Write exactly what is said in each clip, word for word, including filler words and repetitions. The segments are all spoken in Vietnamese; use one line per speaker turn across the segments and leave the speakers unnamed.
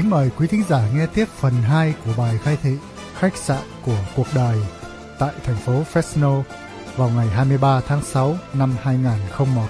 kính mời quý thính giả nghe tiếp phần hai của bài khai thị Khách sạn của cuộc đời tại thành phố Fresno vào ngày hai mươi ba tháng sáu năm hai nghìn không trăm lẻ một.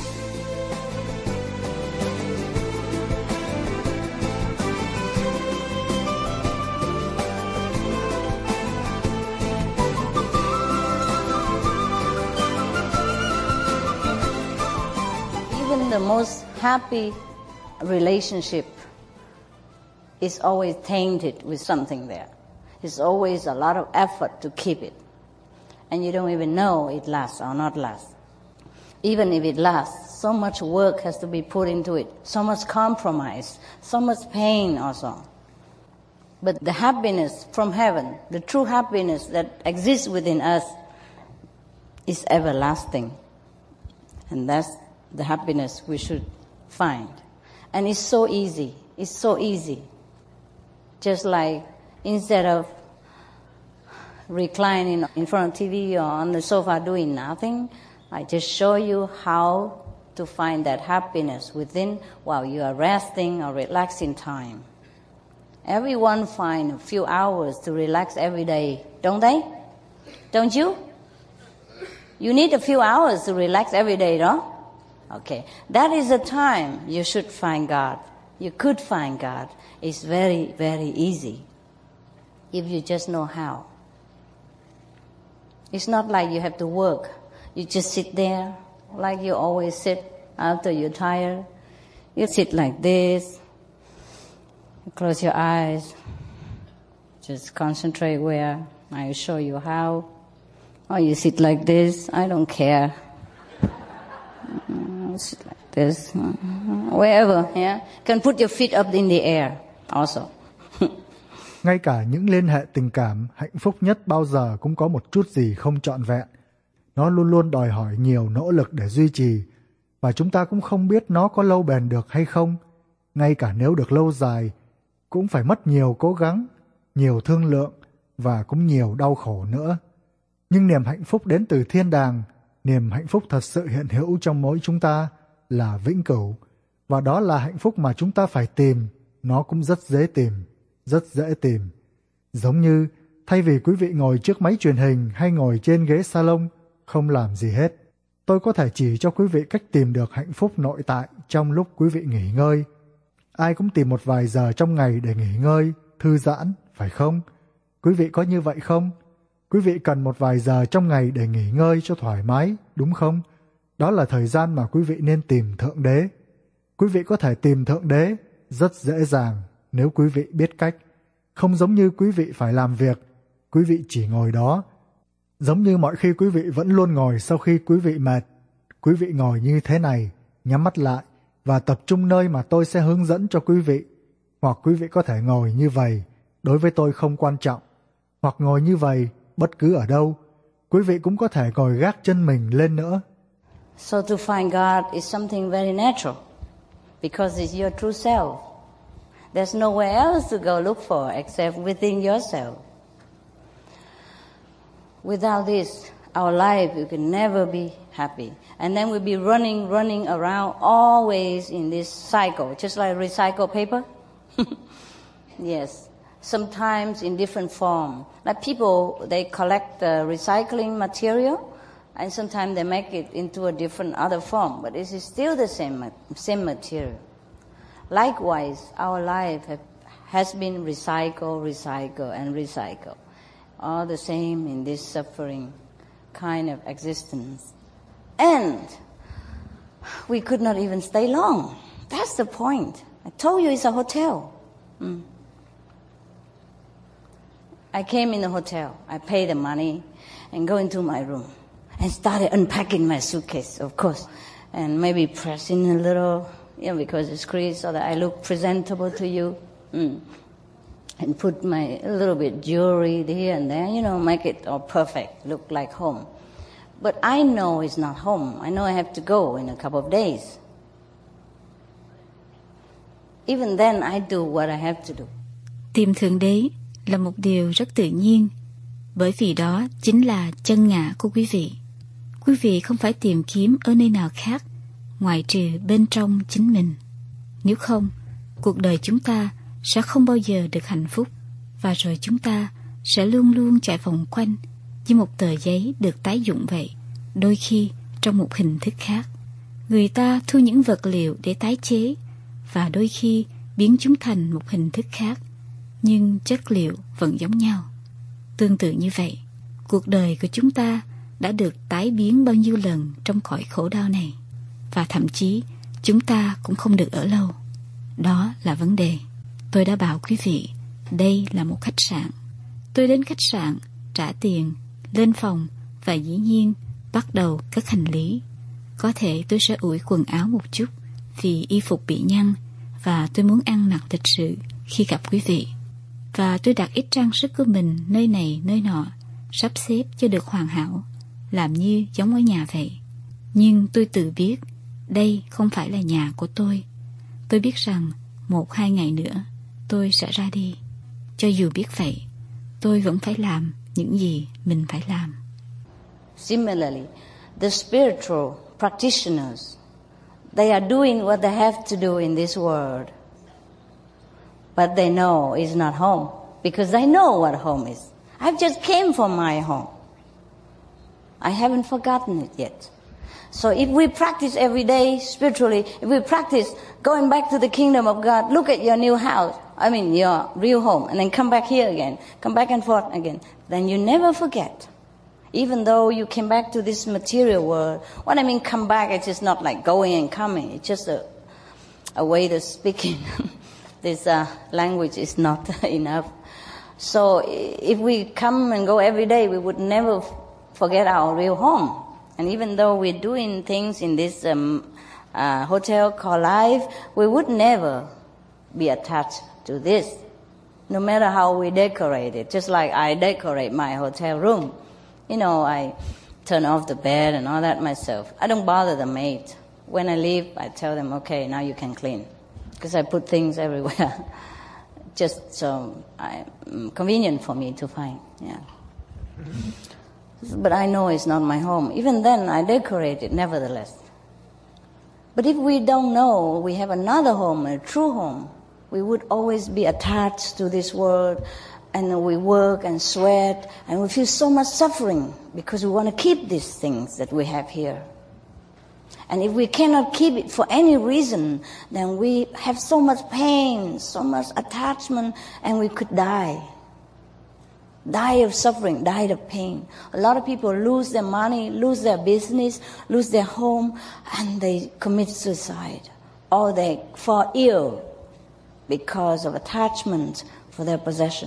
Even the most happy relationship is always tainted with something there. It's always a lot of effort to keep it. And you don't even know it lasts or not lasts. Even if it lasts, so much work has to be put into it, so much compromise, so much pain also. But the happiness from heaven, the true happiness that exists within us, is everlasting. And that's the happiness we should find. And it's so easy. It's so easy. Just like instead of reclining in front of T V or on the sofa doing nothing, I just show you how to find that happiness within while you are resting or relaxing time. Everyone find a few hours to relax every day, don't they? Don't you? You need a few hours to relax every day, no? Okay, that is the time you should find God. You could find God. It's very, very easy if you just know how. It's not like you have to work. You just sit there like you always sit after you're tired. You sit like this. You close your eyes. Just concentrate where I will show you how. Or you sit like this. I don't care. Sit like this. Wherever, yeah. Can put your feet up in the air also.
Ngay cả những liên hệ tình cảm hạnh phúc nhất bao giờ cũng có một chút gì không trọn vẹn. Nó luôn luôn đòi hỏi nhiều nỗ lực để duy trì, và chúng ta cũng không biết nó có lâu bền được hay không. Ngay cả nếu được lâu dài, cũng phải mất nhiều cố gắng, nhiều thương lượng và cũng nhiều đau khổ nữa. Nhưng niềm hạnh phúc đến từ thiên đàng, niềm hạnh phúc thật sự hiện hữu trong mỗi chúng ta là vĩnh cửu, và đó là hạnh phúc mà chúng ta phải tìm. Nó cũng rất dễ tìm, rất dễ tìm. Giống như thay vì quý vị ngồi trước máy truyền hình hay ngồi trên ghế salon không làm gì hết, tôi có thể chỉ cho quý vị cách tìm được hạnh phúc nội tại trong lúc quý vị nghỉ ngơi. Ai cũng tìm một vài giờ trong ngày để nghỉ ngơi, thư giãn, phải không? Quý vị có như vậy không? Quý vị cần một vài giờ trong ngày để nghỉ ngơi cho thoải mái, đúng không? Đó là thời gian mà quý vị nên tìm Thượng Đế. Quý vị có thể tìm Thượng Đế rất dễ dàng nếu quý vị biết cách. Không giống như quý vị phải làm việc, quý vị chỉ ngồi đó. Giống như mọi khi quý vị vẫn luôn ngồi sau khi quý vị mệt. Quý vị ngồi như thế này, nhắm mắt lại và tập trung nơi mà tôi sẽ hướng dẫn cho quý vị. Hoặc quý vị có thể ngồi như vậy, đối với tôi không quan trọng. Hoặc ngồi như vậy, bất cứ ở đâu. Quý vị cũng có thể ngồi gác chân mình lên nữa.
So to find God is something very natural because it's your true self. There's nowhere else to go look for except within yourself. Without this, our life, you can never be happy. And then we'll be running, running around always in this cycle, just like recycled paper. Yes, sometimes in different form. Like people, they collect the recycling material, and sometimes they make it into a different other form, but it is still the same, same material. Likewise, our life have, has been recycled, recycled, and recycled. All the same in this suffering kind of existence. And we could not even stay long. That's the point. I told you it's a hotel. Mm. I came in the hotel. I paid the money and go into my room and started unpacking my suitcase, of course, and maybe pressing a little, you know, because it's creased so that I look presentable to you. Mm. And put my a little bit jewelry here and there, you know, make it all perfect, look like home. But I know it's not home. I know I have to go in a couple of days. Even then, I do what I have to do.
Tìm Thượng Đế là một điều rất tự nhiên, bởi vì đó chính là chân ngã của quý vị. Quý vị không phải tìm kiếm ở nơi nào khác, ngoại trừ bên trong chính mình. Nếu không, cuộc đời chúng ta sẽ không bao giờ được hạnh phúc, và rồi chúng ta sẽ luôn luôn chạy vòng quanh như một tờ giấy được tái dụng vậy, đôi khi trong một hình thức khác. Người ta thu những vật liệu để tái chế và đôi khi biến chúng thành một hình thức khác, nhưng chất liệu vẫn giống nhau. Tương tự như vậy, cuộc đời của chúng ta đã được tái biến bao nhiêu lần trong cõi khổ đau này, và thậm chí chúng ta cũng không được ở lâu. Đó là vấn đề. Tôi đã bảo quý vị, đây là một khách sạn. Tôi đến khách sạn, trả tiền, lên phòng và dĩ nhiên bắt đầu cất hành lý. Có thể tôi sẽ ủi quần áo một chút vì y phục bị nhăn và tôi muốn ăn mặc lịch sự khi gặp quý vị. Và tôi đặt ít trang sức của mình nơi này nơi nọ, sắp xếp cho được hoàn hảo, làm như giống ở nhà vậy. Nhưng tôi tự biết đây không phải là nhà của tôi. Tôi biết rằng một hai ngày nữa tôi sẽ ra đi. Cho dù biết vậy, tôi vẫn phải làm những gì mình phải làm.
Similarly, the spiritual practitioners, they are doing what they have to do in this world. But they know it's not home, because they know what home is. I've just came from my home. I haven't forgotten it yet. So if we practice every day spiritually, if we practice going back to the kingdom of God, look at your new house, I mean your real home, and then come back here again, come back and forth again, then you never forget. Even though you came back to this material world, what I mean come back, it's just not like going and coming, it's just a, a way of speaking. This uh, language is not enough. So if we come and go every day, we would never f- forget our real home. And even though we're doing things in this um, uh, hotel called life, we would never be attached to this, no matter how we decorate it. Just like I decorate my hotel room. You know, I turn off the bed and all that myself. I don't bother the maid. When I leave, I tell them, okay, now you can clean. Because I put things everywhere. Just so I, um, convenient for me to find, yeah. But I know it's not my home. Even then, I decorate it nevertheless. But if we don't know we have another home, a true home, we would always be attached to this world, and we work and sweat, and we feel so much suffering because we want to keep these things that we have here. And if we cannot keep it for any reason, then we have so much pain, so much attachment, and we could die. Die of suffering, die of pain. A lot of people lose their money, lose their business, lose their home, and they commit suicide. Or they fall ill because of attachment for their possession.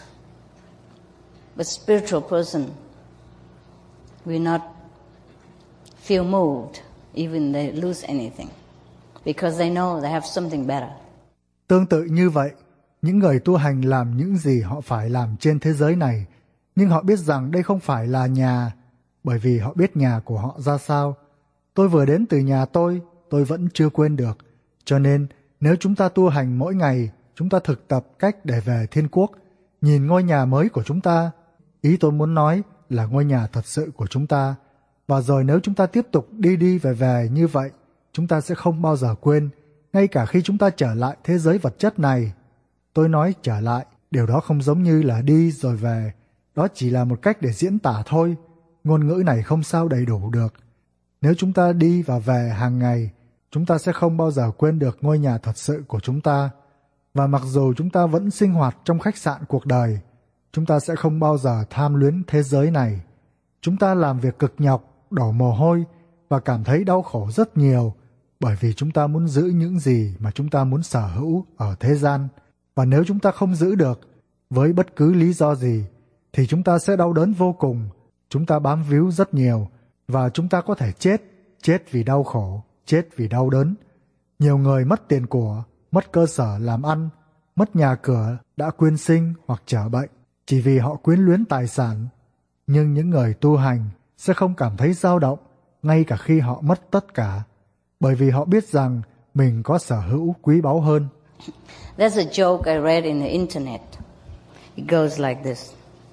But spiritual person will not feel moved even they lose anything, because they know they have something better.
Tương tự như vậy, những người tu hành làm những gì họ phải làm trên thế giới này, nhưng họ biết rằng đây không phải là nhà, bởi vì họ biết nhà của họ ra sao. Tôi vừa đến từ nhà tôi, tôi vẫn chưa quên được. Cho nên, nếu chúng ta tu hành mỗi ngày, chúng ta thực tập cách để về thiên quốc, nhìn ngôi nhà mới của chúng ta. Ý tôi muốn nói là ngôi nhà thật sự của chúng ta. Và rồi nếu chúng ta tiếp tục đi đi về về như vậy, chúng ta sẽ không bao giờ quên, ngay cả khi chúng ta trở lại thế giới vật chất này. Tôi nói trở lại, điều đó không giống như là đi rồi về. Đó chỉ là một cách để diễn tả thôi. Ngôn ngữ này không sao đầy đủ được. Nếu chúng ta đi và về hàng ngày, chúng ta sẽ không bao giờ quên được ngôi nhà thật sự của chúng ta. Và mặc dù chúng ta vẫn sinh hoạt trong khách sạn cuộc đời, chúng ta sẽ không bao giờ tham luyến thế giới này. Chúng ta làm việc cực nhọc, đổ mồ hôi và cảm thấy đau khổ rất nhiều, bởi vì chúng ta muốn giữ những gì mà chúng ta muốn sở hữu ở thế gian. Và nếu chúng ta không giữ được, với bất cứ lý do gì, thì chúng ta sẽ đau đớn vô cùng. Chúng ta bám víu rất nhiều, và chúng ta có thể chết, chết vì đau khổ, chết vì đau đớn. Nhiều người mất tiền của, mất cơ sở làm ăn, mất nhà cửa, đã quyên sinh hoặc trở bệnh, chỉ vì họ quyến luyến tài sản. Nhưng những người tu hành sẽ không cảm thấy dao động, ngay cả khi họ mất tất cả, bởi vì họ biết rằng mình có sở hữu quý báu hơn.
There's a joke I read in the internet. It goes like this.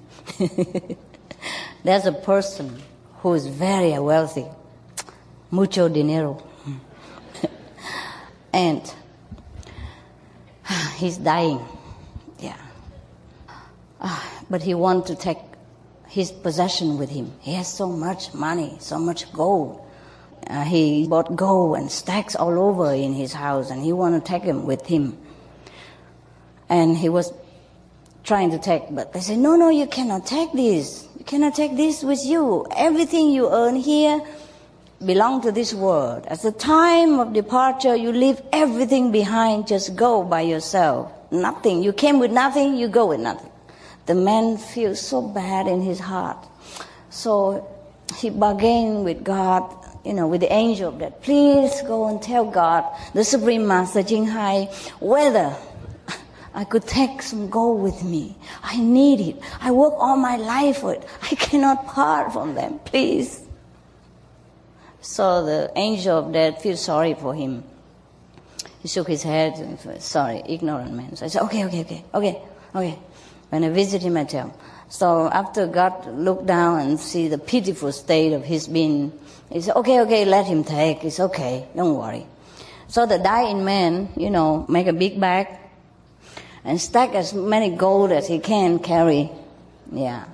There's a person who is very wealthy, mucho dinero, and he's dying. but he wanted to take his possession with him. He has so much money, so much gold. Uh, he bought gold and stacks all over in his house, and he wanted to take them with him. And he was trying to take, but they said, no, no, you cannot take this. You cannot take this with you. Everything you earn here belong to this world. At the time of departure, you leave everything behind. Just go by yourself. Nothing. You came with nothing, you go with nothing. The man feels so bad in his heart. So he bargained with God, you know, with the angel of death. Please go and tell God, the Supreme Master Ching Hai, whether I could take some gold with me. I need it. I work all my life for it. I cannot part from them. Please. So the angel of death feels sorry for him. He shook his head and said, sorry, ignorant man. So I said, okay, okay, okay, okay, okay. When I visit him, I tell him. So after God looked down and see the pitiful state of his being, he said, okay, okay, let him take. It's okay, don't worry. So the dying man, you know, make a big bag and stack as many gold as he can carry. Yeah,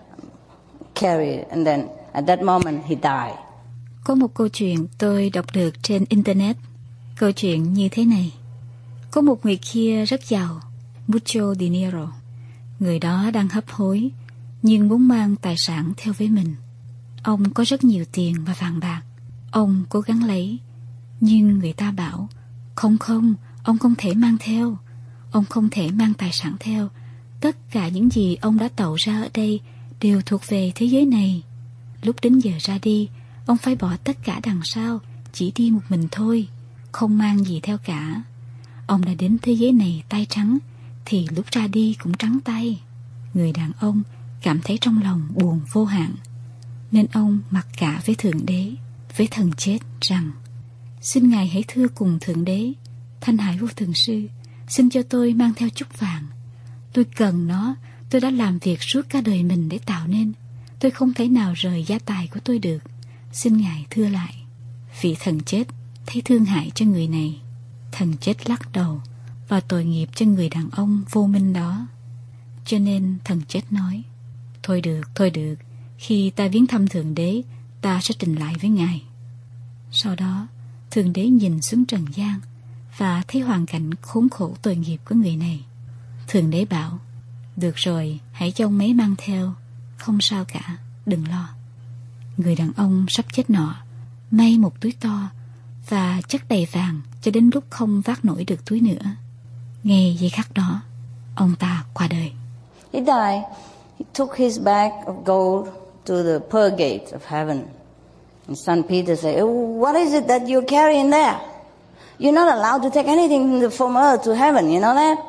carry it. And then at that moment he died.
Có một câu chuyện tôi đọc được trên Internet. Câu chuyện như thế này. Có một người kia rất giàu, mucho dinero. Người đó đang hấp hối, nhưng muốn mang tài sản theo với mình. Ông có rất nhiều tiền và vàng bạc. Ông cố gắng lấy, nhưng người ta bảo, không không, ông không thể mang theo. Ông không thể mang tài sản theo. Tất cả những gì ông đã tạo ra ở đây đều thuộc về thế giới này. Lúc đến giờ ra đi, ông phải bỏ tất cả đằng sau, chỉ đi một mình thôi, không mang gì theo cả. Ông đã đến thế giới này tay trắng, thì lúc ra đi cũng trắng tay. Người đàn ông cảm thấy trong lòng buồn vô hạn, nên ông mặc cả với Thượng Đế, với thần chết rằng: xin Ngài hãy thưa cùng Thượng Đế, Thanh Hải Vô Thường Sư, xin cho tôi mang theo chút vàng. Tôi cần nó, tôi đã làm việc suốt cả đời mình để tạo nên. Tôi không thể nào rời gia tài của tôi được. Xin Ngài thưa lại. Vị thần chết thấy thương hại cho người này. Thần chết lắc đầu và tội nghiệp cho người đàn ông vô minh đó. Cho nên thần chết nói: thôi được, thôi được, khi ta viếng thăm Thượng Đế, ta sẽ trình lại với Ngài. Sau đó Thượng Đế nhìn xuống trần gian và thấy hoàn cảnh khốn khổ tội nghiệp của người này. Thượng Đế bảo: được rồi, hãy cho ông ấy mang theo, không sao cả, đừng lo. Người đàn ông sắp chết nọ may một túi to và chất đầy vàng cho đến lúc không vác nổi được túi nữa. Ngay giây khắc đó, ông ta qua đời.
He died. He took his bag of gold to the pearl gate of heaven. And Saint Peter said, oh, what is it that you're carrying there? You're not allowed to take anything from earth to heaven, you know that?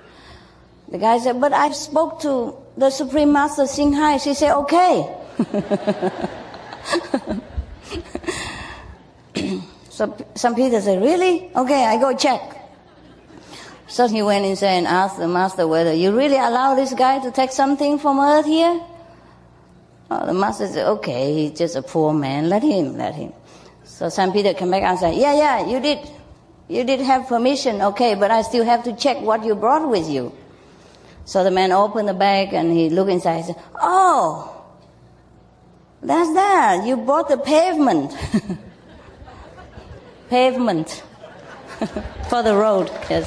The guy said, but I spoke to the Supreme Master Ching Hai. She said, okay. So Saint Peter said, really? Okay, I go check. So he went inside and asked the master whether you really allow this guy to take something from earth here? Oh, the master said, okay, he's just a poor man. Let him, let him. So Saint Peter came back and said, yeah, yeah, you did. You did have permission, okay, but I still have to check what you brought with you. So the man opened the bag and he looked inside and said, oh, that's that. You bought the pavement. Pavement for the road, yes.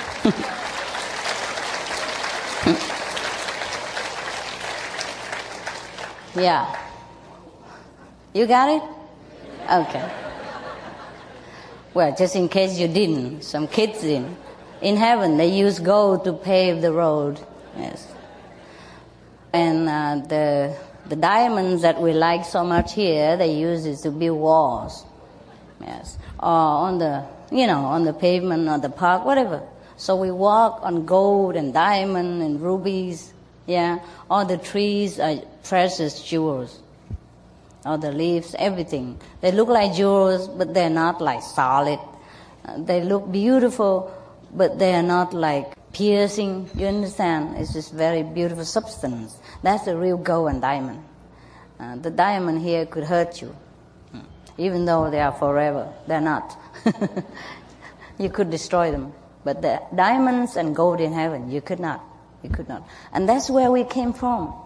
Yeah. You got it? Okay. Well, just in case you didn't, some kids didn't. In heaven, they use gold to pave the road. Yes. And uh, the the diamonds that we like so much here, they use it to build walls. Yes. Or on the, you know, on the pavement or the park, whatever. So we walk on gold and diamond and rubies. Yeah. All the trees are precious jewels. All the leaves, everything. They look like jewels, but they're not like solid. Uh, they look beautiful, but they are not like piercing. You understand? It's just very beautiful substance. That's the real gold and diamond. Uh, the diamond here could hurt you, even though they are forever. They're not. You could destroy them. But the diamonds and gold in heaven, you could not. You could not. And that's where we came from.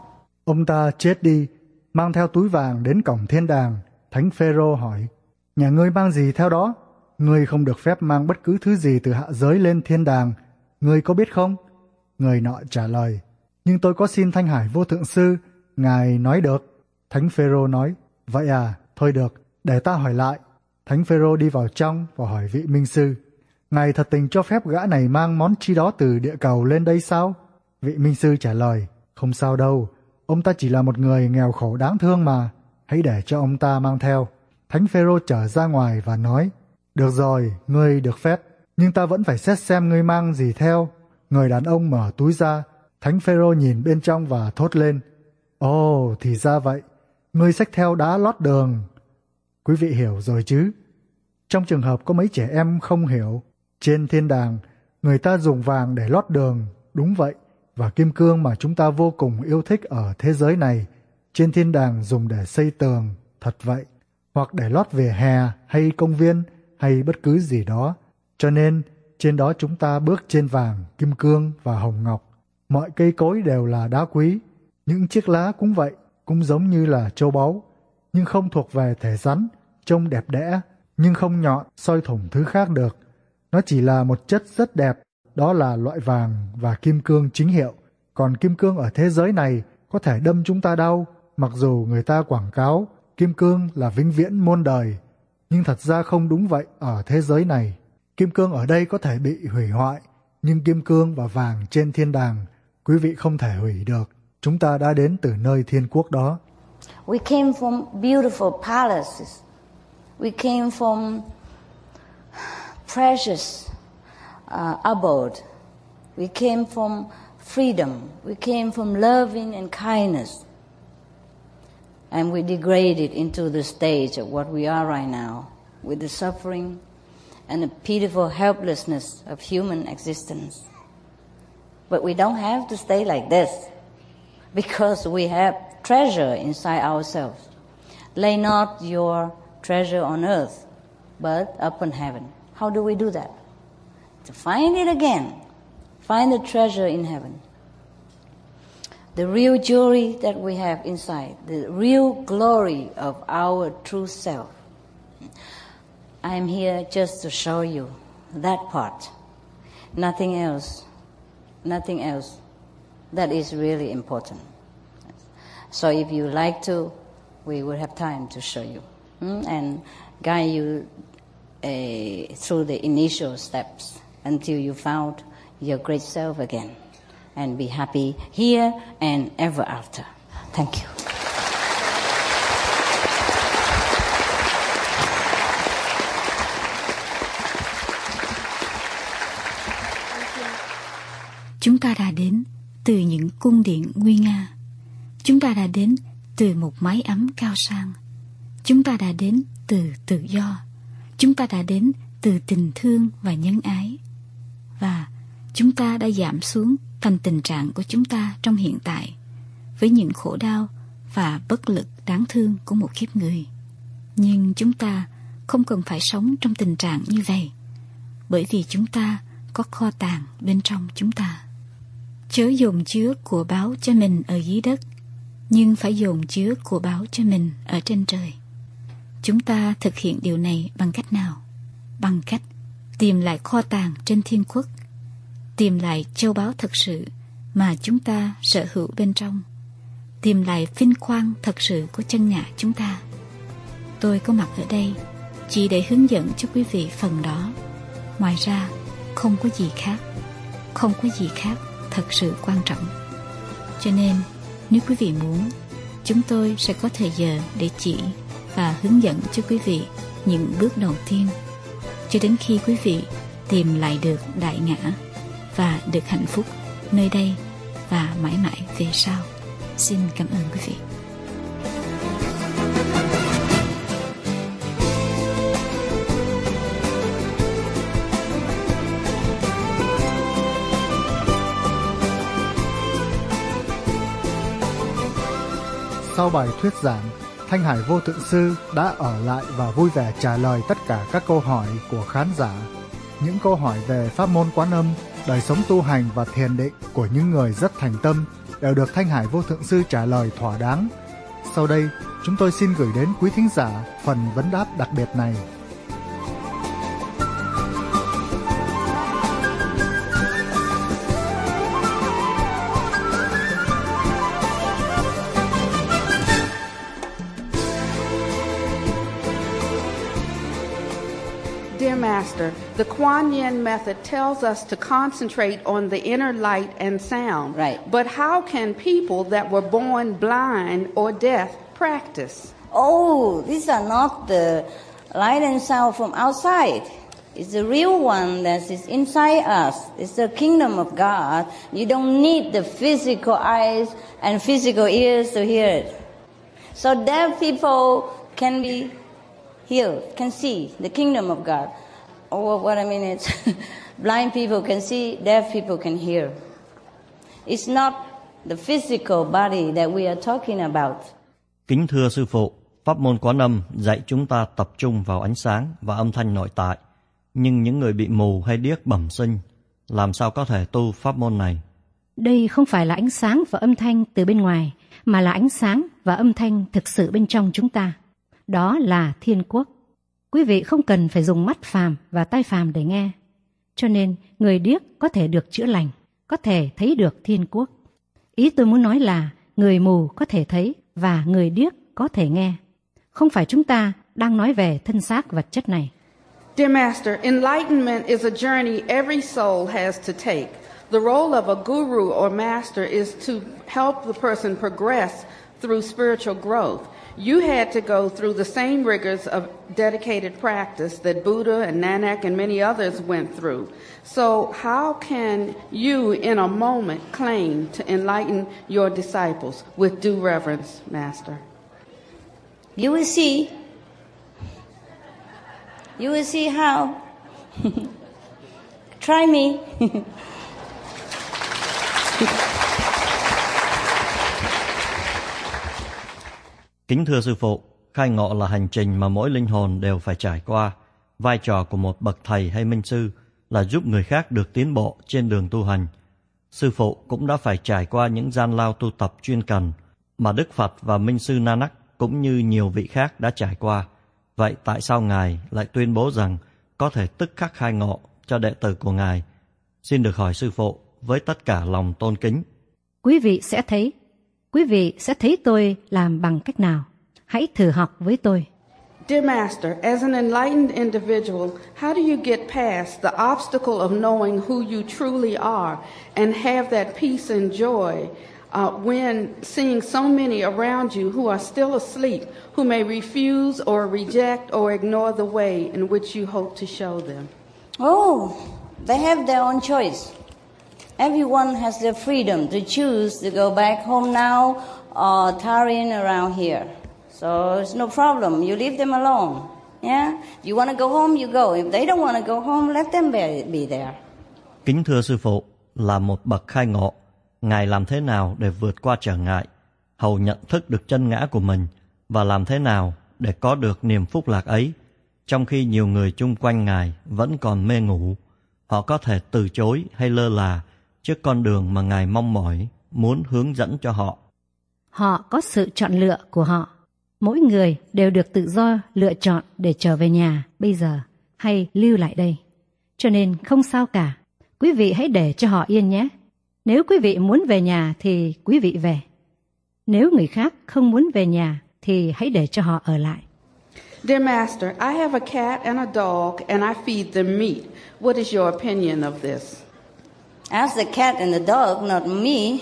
Ông ta chết đi, mang theo túi vàng đến cổng thiên đàng. Thánh Phêrô hỏi, nhà ngươi mang gì theo đó? Ngươi không được phép mang bất cứ thứ gì từ hạ giới lên thiên đàng, ngươi có biết không? Người nọ trả lời, nhưng tôi có xin Thanh Hải Vô Thượng Sư, ngài nói được. Thánh Phêrô nói, vậy à, thôi được, để ta hỏi lại. Thánh Phêrô đi vào trong và hỏi vị minh sư, ngài thật tình cho phép gã này mang món chi đó từ địa cầu lên đây sao? Vị minh sư trả lời, không sao đâu, ông ta chỉ là một người nghèo khổ đáng thương mà, hãy để cho ông ta mang theo. Thánh Phêrô trở ra ngoài và nói, được rồi, ngươi được phép, nhưng ta vẫn phải xét xem ngươi mang gì theo. Người đàn ông mở túi ra, Thánh Phêrô nhìn bên trong và thốt lên, ồ, thì ra vậy, ngươi xách theo đá lót đường. Quý vị hiểu rồi chứ? Trong trường hợp có mấy trẻ em không hiểu, trên thiên đàng, người ta dùng vàng để lót đường, đúng vậy, và kim cương mà chúng ta vô cùng yêu thích ở thế giới này, trên thiên đàng dùng để xây tường, thật vậy, hoặc để lót vỉa hè hay công viên hay bất cứ gì đó. Cho nên, trên đó chúng ta bước trên vàng, kim cương và hồng ngọc. Mọi cây cối đều là đá quý, những chiếc lá cũng vậy, cũng giống như là châu báu, nhưng không thuộc về thể rắn, trông đẹp đẽ, nhưng không nhọn soi thủng thứ khác được. Nó chỉ là một chất rất đẹp, đó là loại vàng và kim cương chính hiệu. Còn kim cương ở thế giới này có thể đâm chúng ta đau, mặc dù người ta quảng cáo kim cương là vĩnh viễn muôn đời. Nhưng thật ra không đúng vậy ở thế giới này. Kim cương ở đây có thể bị hủy hoại, nhưng kim cương và vàng trên thiên đàng, quý vị không thể hủy được. Chúng ta đã đến từ nơi thiên quốc đó.
We came from beautiful palaces. We came from precious uh, abode. We came from freedom. We came from loving and kindness. And we degraded into the stage of what we are right now, with the suffering and the pitiful helplessness of human existence. But we don't have to stay like this, because we have treasure inside ourselves. Lay not your treasure on earth, but up in heaven. How do we do that? To find it again. Find the treasure in heaven. The real jewelry that we have inside, the real glory of our true self. I'm here just to show you that part. Nothing else. Nothing else. That is really important. So if you like to, we will have time to show you hmm, and guide you uh, through the initial steps until you found your great self again and be happy here and ever after. Thank you.
Chúng ta đã đến từ những cung điện nguy nga. Chúng ta đã đến từ một mái ấm cao sang. Chúng ta đã đến từ tự do. Chúng ta đã đến từ tình thương và nhân ái. Và chúng ta đã giảm xuống thành tình trạng của chúng ta trong hiện tại, với những khổ đau và bất lực đáng thương của một kiếp người. Nhưng chúng ta không cần phải sống trong tình trạng như vậy, bởi vì chúng ta có kho tàng bên trong chúng ta. Chớ dồn chứa của báu cho mình ở dưới đất, nhưng phải dồn chứa của báu cho mình ở trên trời. Chúng ta thực hiện điều này bằng cách nào? Bằng cách tìm lại kho tàng trên thiên quốc, tìm lại châu báu thật sự mà chúng ta sở hữu bên trong, tìm lại vinh quang thật sự của chân ngã chúng ta. Tôi có mặt ở đây chỉ để hướng dẫn cho quý vị phần đó. Ngoài ra không có gì khác, không có gì khác thật sự quan trọng. Cho nên nếu quý vị muốn, chúng tôi sẽ có thời giờ để chỉ và hướng dẫn cho quý vị những bước đầu tiên, cho đến khi quý vị tìm lại được đại ngã và được hạnh phúc nơi đây và mãi mãi về sau. Xin cảm ơn quý vị.
Sau bài thuyết giảng, Thanh Hải Vô Thượng Sư đã ở lại và vui vẻ trả lời tất cả các câu hỏi của khán giả. Những câu hỏi về pháp môn Quán Âm, đời sống tu hành và thiền định của những người rất thành tâm đều được Thanh Hải Vô Thượng Sư trả lời thỏa đáng. Sau đây, chúng tôi xin gửi đến quý thính giả phần vấn đáp đặc biệt này.
Dear Master, the Kuan Yin method tells us to concentrate on the inner light and sound.
Right.
But how can people that were born blind or deaf practice?
Oh, these are not the light and sound from outside. It's the real one that is inside us. It's the kingdom of God. You don't need the physical eyes and physical ears to hear it. So deaf people can be healed, can see the kingdom of God. Or what I mean is, blind people can see, deaf people can hear. It's not the physical body that we are talking about.
Kính thưa Sư Phụ, Pháp môn Quán Âm dạy chúng ta tập trung vào ánh sáng và âm thanh nội tại. Nhưng những người bị mù hay điếc bẩm sinh, làm sao có thể tu pháp môn này?
Đây không phải là ánh sáng và âm thanh từ bên ngoài, mà là ánh sáng và âm thanh thực sự bên trong chúng ta. Đó là thiên quốc. Quý vị không cần phải dùng mắt phàm và tai phàm để nghe. Cho nên người điếc có thể được chữa lành, có thể thấy được thiên quốc. Ý tôi muốn nói là người mù có thể thấy và người điếc có thể nghe. Không phải chúng ta đang nói về thân xác vật chất này.
Dear Master, enlightenment is a journey every soul has to take. The role of a guru or master is to help the person progress through spiritual growth. You had to go through the same rigors of dedicated practice that Buddha and Nanak and many others went through. So how can you in a moment claim to enlighten your disciples with due reverence, Master?
You will see. You will see how. Try me.
Kính thưa Sư Phụ, khai ngộ là hành trình mà mỗi linh hồn đều phải trải qua. Vai trò của một bậc thầy hay minh sư là giúp người khác được tiến bộ trên đường tu hành. Sư Phụ cũng đã phải trải qua những gian lao tu tập chuyên cần mà Đức Phật và Minh sư Nanak cũng như nhiều vị khác đã trải qua. Vậy tại sao Ngài lại tuyên bố rằng có thể tức khắc khai ngộ cho đệ tử của Ngài? Xin được hỏi Sư Phụ với tất cả lòng tôn kính.
Quý vị sẽ thấy, quý vị sẽ thấy tôi làm bằng cách nào. Hãy thử học với tôi.
Dear Master, as an enlightened individual, how do you get past the obstacle of knowing who you truly are and have that peace and joy uh, when seeing so many around you who are still asleep, who may refuse or reject or ignore the way in which you hope to show them?
Oh, they have their own choice. Everyone has their freedom to choose to go back home now or tarrying around here. So it's no problem. You leave them alone. Yeah? You want to go home, you go. If they don't want to go home, let them be, be there.
Kính thưa Sư Phụ, là một bậc khai ngộ, Ngài làm thế nào để vượt qua trở ngại, hầu nhận thức được chân ngã của mình và làm thế nào để có được niềm phúc lạc ấy, trong khi nhiều người chung quanh Ngài vẫn còn mê ngủ. Họ có thể từ chối hay lơ là trước con đường mà Ngài mong mỏi, muốn hướng dẫn cho họ.
Họ có sự chọn lựa của họ. Mỗi người đều được tự do lựa chọn để trở về nhà bây giờ hay lưu lại đây. Cho nên không sao cả. Quý vị hãy để cho họ yên nhé. Nếu quý vị muốn về nhà thì quý vị về. Nếu người khác không muốn về nhà thì hãy để cho họ ở lại.
Dear Master, I have a cat and a dog and I feed them meat. What is your opinion of this?
Ask the cat and the dog, not me.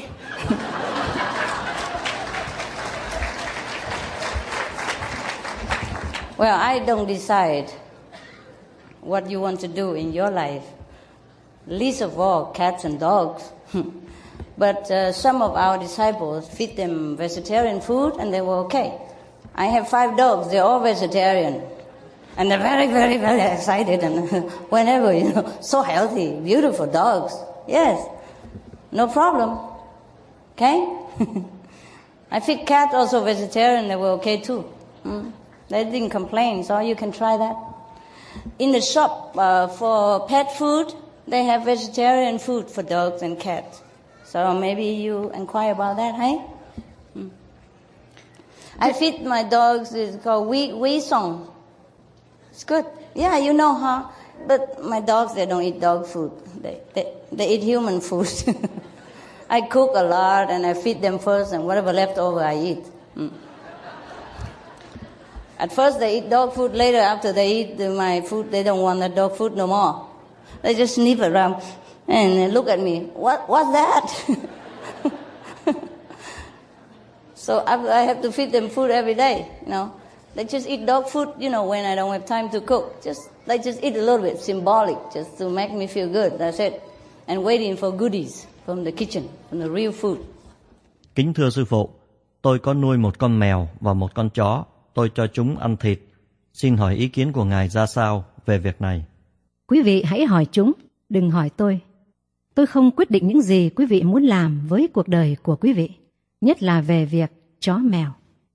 Well, I don't decide what you want to do in your life. Least of all, cats and dogs. But uh, some of our disciples feed them vegetarian food and they were okay. I have five dogs, they're all vegetarian. And they're very, very, very excited and whenever, you know, so healthy, beautiful dogs. Yes, no problem. Okay? I feed cat also vegetarian, they were okay too. Mm. They didn't complain, so you can try that. In the shop uh, for pet food, they have vegetarian food for dogs and cats. So maybe you inquire about that, hey? Hmm. I feed my dogs. It's called wheat, wheat song. It's good. Yeah, you know, huh? But my dogs, they don't eat dog food. They they, they eat human food. I cook a lot and I feed them first, and whatever left over I eat. Mm. At first they eat dog food. Later, after they eat my food, they don't want the dog food no more. They just sniff around and they look at me. What? What's that? So I, I have to feed them food every day. You know, they just eat dog food. You know, when I don't have time to cook, just they just eat a little bit, symbolic, just to make me feel good. That's it. And waiting for goodies from the kitchen, from the real food.
Kính thưa sư phụ, tôi có nuôi một con mèo và một con chó. Tôi cho chúng ăn thịt. Xin hỏi ý kiến của ngài ra sao về việc này?
Quý vị hãy hỏi chúng, đừng hỏi tôi. Tôi không quyết định những gì quý vị muốn làm với cuộc đời của quý vị, nhất là về việc chó mèo.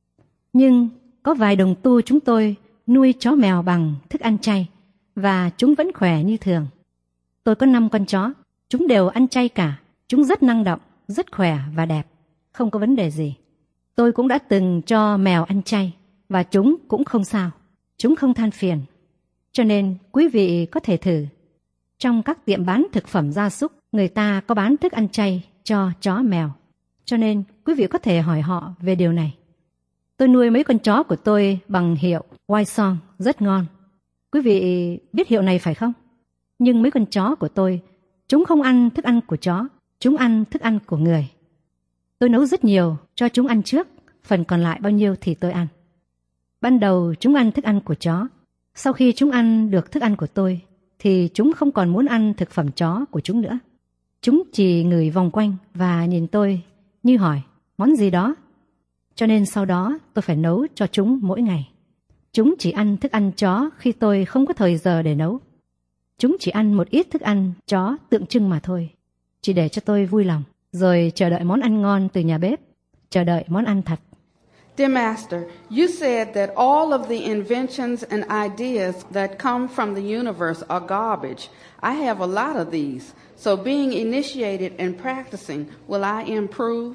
Nhưng có vài đồng tu chúng tôi nuôi chó mèo bằng thức ăn chay và chúng vẫn khỏe như thường. Tôi có năm con chó, chúng đều ăn chay cả. Chúng rất năng động, rất khỏe và đẹp, không có vấn đề gì. Tôi cũng đã từng cho mèo ăn chay và chúng cũng không sao. Chúng không than phiền. Cho nên quý vị có thể thử. Trong các tiệm bán thực phẩm gia súc, người ta có bán thức ăn chay cho chó mèo. Cho nên quý vị có thể hỏi họ về điều này. Tôi nuôi mấy con chó của tôi bằng hiệu White Song, rất ngon. Quý vị biết hiệu này phải không? Nhưng mấy con chó của tôi, chúng không ăn thức ăn của chó, chúng ăn thức ăn của người. Tôi nấu rất nhiều cho chúng ăn trước, phần còn lại bao nhiêu thì tôi ăn. Ban đầu chúng ăn thức ăn của chó. Sau khi chúng ăn được thức ăn của tôi, thì chúng không còn muốn ăn thực phẩm chó của chúng nữa. Chúng chỉ ngửi vòng quanh và nhìn tôi như hỏi, món gì đó? Cho nên sau đó tôi phải nấu cho chúng mỗi ngày. Chúng chỉ ăn thức ăn chó khi tôi không có thời giờ để nấu. Chúng chỉ ăn một ít thức ăn chó tượng trưng mà thôi, chỉ để cho tôi vui lòng, rồi chờ đợi món ăn ngon từ nhà bếp, chờ đợi món ăn thật.
Dear Master, you said that all of the inventions and ideas that come from the universe are garbage. I have a lot of these. So being initiated and practicing, will I improve?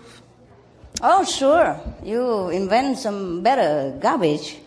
Oh, sure. You invent some better garbage.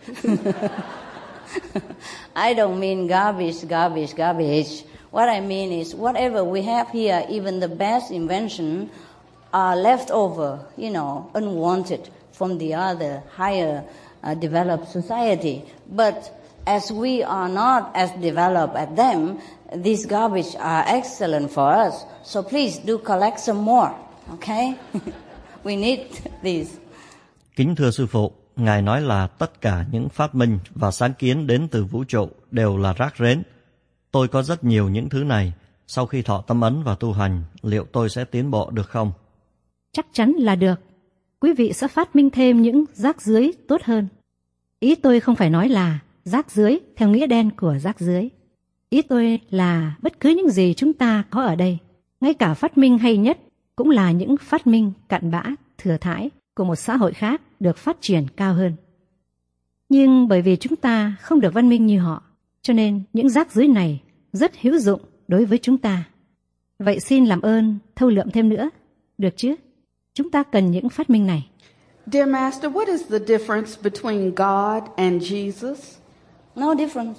I don't mean garbage, garbage, garbage. What I mean is whatever we have here, even the best invention, are left over, you know, unwanted from the other higher uh, developed society. But as we are not as developed as them, these garbage are excellent for us. So please do collect some more, okay? We need these.
Kính thưa sư phụ, ngài nói là tất cả những phát minh và sáng kiến đến từ vũ trụ đều là rác rến. Tôi có rất nhiều những thứ này. Sau khi thọ tâm ấn và tu hành, liệu tôi sẽ tiến bộ được không?
Chắc chắn là được. Quý vị sẽ phát minh thêm những rác dưới tốt hơn. Ý tôi không phải nói là rác dưới theo nghĩa đen của rác dưới. Ý tôi là bất cứ những gì chúng ta có ở đây, ngay cả phát minh hay nhất, cũng là những phát minh cặn bã, thừa thãi của một xã hội khác được phát triển cao hơn. Nhưng bởi vì chúng ta không được văn minh như họ, cho nên những rác dưới này rất hữu dụng đối với chúng ta. Vậy xin làm ơn thâu lượm thêm nữa, được chứ? Chúng ta cần những phát minh này.
Dear Master, what is the difference between God and Jesus?
No difference.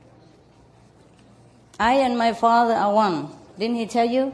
I and my Father are one. Didn't he tell you?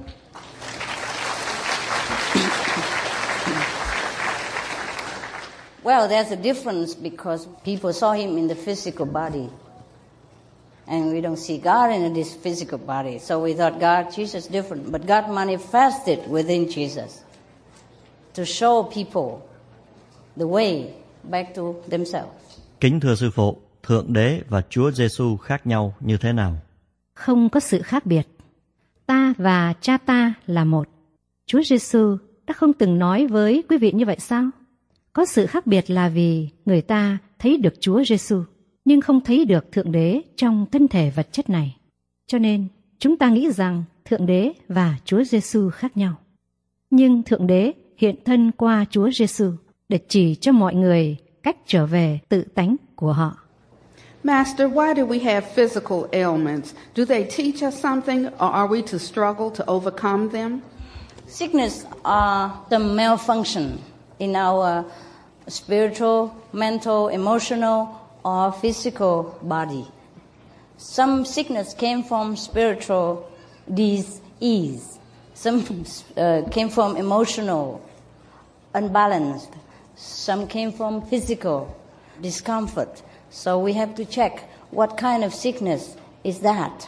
Well, there's a difference because people saw him in the physical body. And we don't see God in this physical body. So we thought God, Jesus different. But God manifested within Jesus to show people the way back to themselves.
Kính thưa sư phụ, Thượng Đế và Chúa Giêsu khác nhau như thế nào?
Không có sự khác biệt. Ta và Cha ta là một. Chúa Giêsu đã không từng nói với quý vị như vậy sao? Có sự khác biệt là vì người ta thấy được Chúa Giêsu nhưng không thấy được Thượng Đế trong thân thể vật chất này. Cho nên chúng ta nghĩ rằng Thượng Đế và Chúa Giêsu khác nhau. Nhưng Thượng Đế hiện thân qua Chúa Giêsu để chỉ cho mọi người cách trở về tự tánh của họ.
Master, why do we have physical ailments? Do they teach us something, or are we to struggle to overcome them?
Sickness are the malfunction in our spiritual, mental, emotional, or physical body. Some sickness came from spiritual disease. Some uh, came from emotional unbalanced. Some came from physical discomfort. So we have to check what kind of sickness is that.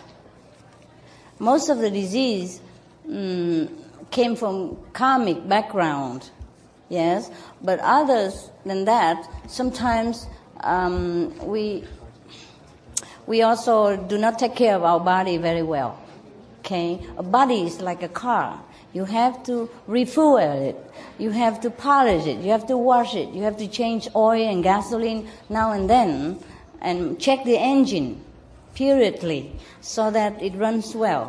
Most of the disease um, came from karmic background, yes, but others than that, sometimes um, we we also do not take care of our body very well. Okay, a body is like a car. You have to refuel it. You have to polish it. You have to wash it. You have to change oil and gasoline now and then, and check the engine periodically so that it runs well.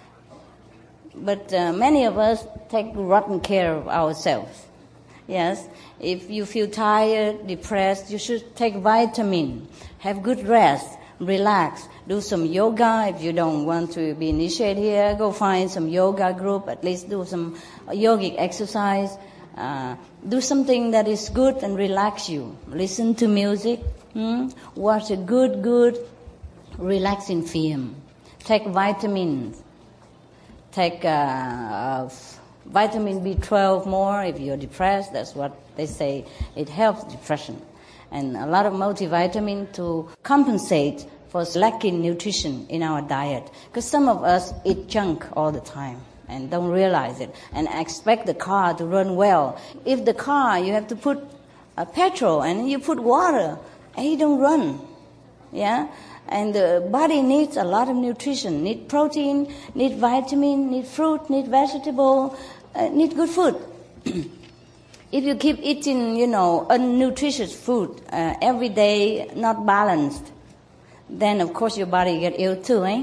But uh, many of us take rotten care of ourselves. Yes, if you feel tired, depressed, you should take vitamin, have good rest, relax, do some yoga. If you don't want to be initiated here, go find some yoga group, at least do some yogic exercise. Uh, do something that is good and relax you. Listen to music, hmm? Watch a good, good, relaxing film. Take vitamins. Take uh, uh, vitamin B twelve more if you're depressed. That's what they say. It helps depression. And a lot of multivitamin to compensate for lacking nutrition in our diet. Because some of us eat junk all the time and don't realize it and expect the car to run well. If the car, you have to put uh, petrol and you put water and it don't run. Yeah? And the body needs a lot of nutrition, need protein, need vitamin, need fruit, need vegetable, uh, need good food. If you keep eating, you know, unnutritious food uh, every day, not balanced, then of course your body get ill too, eh?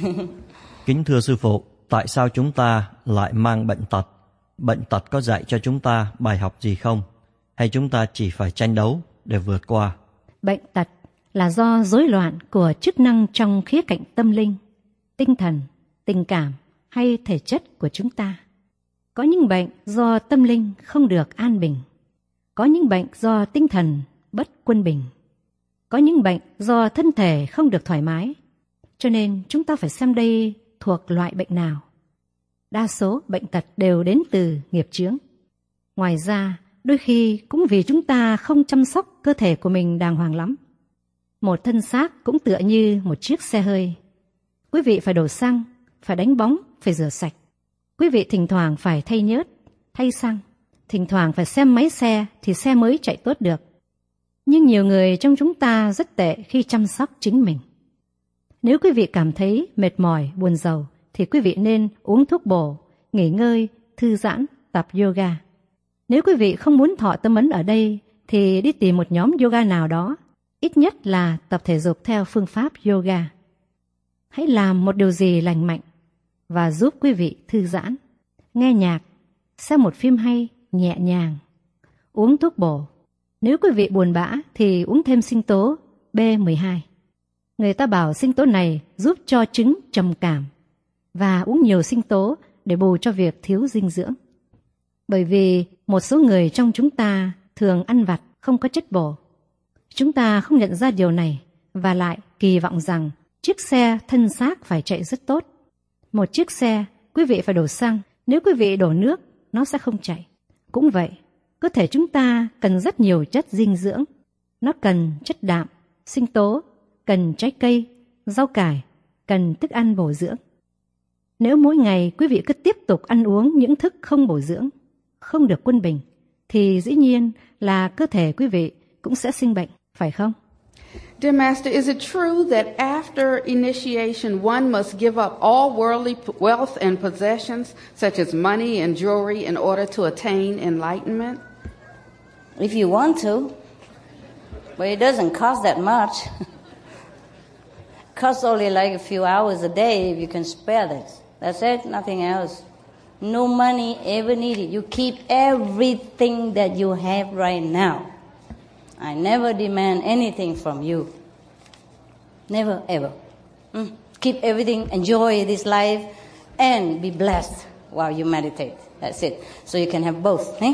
Kính thưa sư phụ, tại sao chúng ta lại mang bệnh tật? Bệnh tật có dạy cho chúng ta bài học gì không? Hay chúng ta chỉ phải tranh đấu để vượt qua?
Bệnh tật là do rối loạn của chức năng trong khía cạnh tâm linh, tinh thần, tình cảm hay thể chất của chúng ta. Có những bệnh do tâm linh không được an bình. Có những bệnh do tinh thần bất quân bình. Có những bệnh do thân thể không được thoải mái. Cho nên chúng ta phải xem đây thuộc loại bệnh nào. Đa số bệnh tật đều đến từ nghiệp chướng. Ngoài ra, đôi khi cũng vì chúng ta không chăm sóc cơ thể của mình đàng hoàng lắm. Một thân xác cũng tựa như một chiếc xe hơi. Quý vị phải đổ xăng, phải đánh bóng, phải rửa sạch. Quý vị thỉnh thoảng phải thay nhớt, thay xăng. Thỉnh thoảng phải xem máy xe thì xe mới chạy tốt được. Nhưng nhiều người trong chúng ta rất tệ khi chăm sóc chính mình. Nếu quý vị cảm thấy mệt mỏi, buồn rầu thì quý vị nên uống thuốc bổ, nghỉ ngơi, thư giãn, tập yoga. Nếu quý vị không muốn thọ tâm ấn ở đây thì đi tìm một nhóm yoga nào đó, ít nhất là tập thể dục theo phương pháp yoga. Hãy làm một điều gì lành mạnh và giúp quý vị thư giãn, nghe nhạc, xem một phim hay, nhẹ nhàng, uống thuốc bổ. Nếu quý vị buồn bã thì uống thêm sinh tố B mười hai. Người ta bảo sinh tố này giúp cho chứng trầm cảm và uống nhiều sinh tố để bù cho việc thiếu dinh dưỡng. Bởi vì một số người trong chúng ta thường ăn vặt không có chất bổ. Chúng ta không nhận ra điều này và lại kỳ vọng rằng chiếc xe thân xác phải chạy rất tốt. Một chiếc xe, quý vị phải đổ xăng. Nếu quý vị đổ nước, nó sẽ không chạy. Cũng vậy, cơ thể chúng ta cần rất nhiều chất dinh dưỡng. Nó cần chất đạm, sinh tố, cần trái cây, rau cải, cần thức ăn bổ dưỡng. Nếu mỗi ngày quý vị cứ tiếp tục ăn uống những thức không bổ dưỡng, không được quân bình, thì dĩ nhiên là cơ thể quý vị cũng sẽ sinh bệnh, phải không?
Dear Master, is it true that after initiation one must give up all worldly wealth and possessions, such as money and jewelry, in order to attain enlightenment?
If you want to, but it doesn't cost that much. It costs only like a few hours a day if you can spare this. That's it, nothing else. No money ever needed. You keep everything that you have right now. I never demand anything from you. Never, ever. Mm. Keep everything, enjoy this life, and be blessed. while you meditate. That's it. So you can have both. Eh?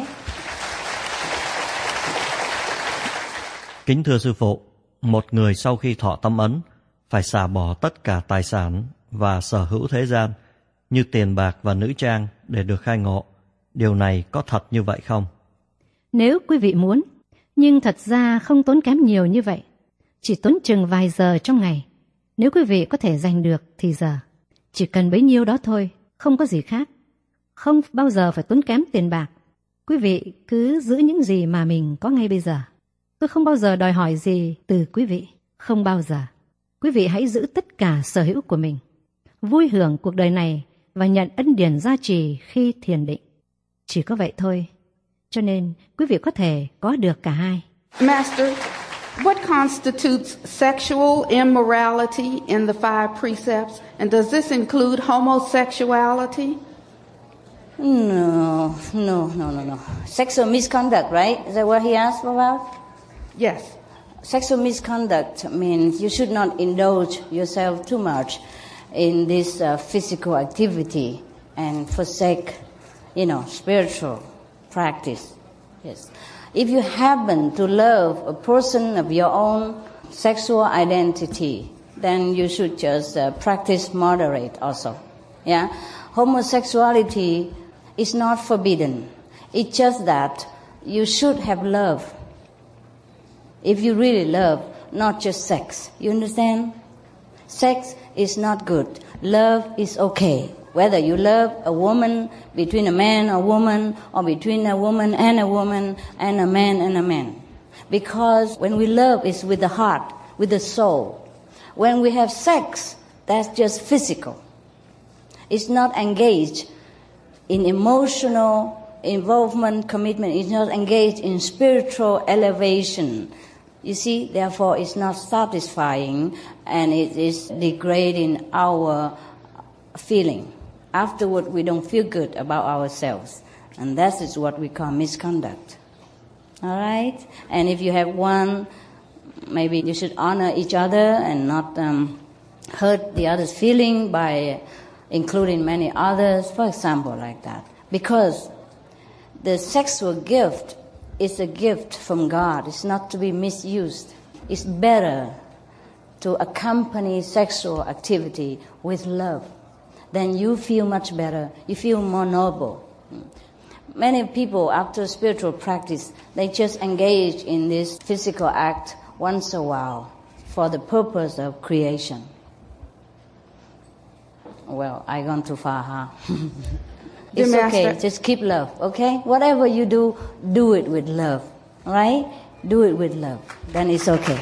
Kính thưa sư phụ, một người sau khi thọ tâm ấn phải xả bỏ tất cả tài sản và sở hữu thế gian như tiền bạc và nữ trang để được khai ngộ. Điều này có thật như vậy không?
Nếu quý vị muốn, nhưng thật ra không tốn kém nhiều như vậy. Chỉ tốn chừng vài giờ trong ngày. Nếu quý vị có thể dành được thì giờ. Chỉ cần bấy nhiêu đó thôi, không có gì khác. Không bao giờ phải tốn kém tiền bạc. Quý vị cứ giữ những gì mà mình có ngay bây giờ. Tôi không bao giờ đòi hỏi gì từ quý vị. Không bao giờ. Quý vị hãy giữ tất cả sở hữu của mình. Vui hưởng cuộc đời này và nhận ân điển gia trì khi thiền định. Chỉ có vậy thôi. Cho nên quý vị có thể có được cả hai.
Master, what constitutes sexual immorality in the five precepts? And does this include homosexuality?
No, no, no, no, no. Sexual misconduct, right? Is that what he asked about?
Yes.
Sexual misconduct means you should not indulge yourself too much in this uh, physical activity and forsake, you know, spiritual practice. Yes. If you happen to love a person of your own sexual identity, then you should just uh, practice moderate also. Yeah. Homosexuality is not forbidden. It's just that you should have love. If you really love, not just sex. You understand? Sex is not good. Love is okay. Whether you love a woman, between a man or woman, or between a woman and a woman, and a man and a man. Because when we love, it's with the heart, with the soul. When we have sex, that's just physical. It's not engaged in emotional involvement, commitment. It's not engaged in spiritual elevation. You see, therefore, it's not satisfying, and it is degrading our feeling. Afterward, we don't feel good about ourselves, and that is what we call misconduct. All right? And if you have one, maybe you should honor each other and not um, hurt the other's feeling by including many others, for example, like that. Because the sexual gift is a gift from God. It's not to be misused. It's better to accompany sexual activity with love. Then you feel much better. You feel more noble. Many people, after spiritual practice, they just engage in this physical act once a while for the purpose of creation. Well, I gone too far, huh? It's okay. Just keep love, okay? Whatever you do, do it with love, right? Do it with love. Then it's okay.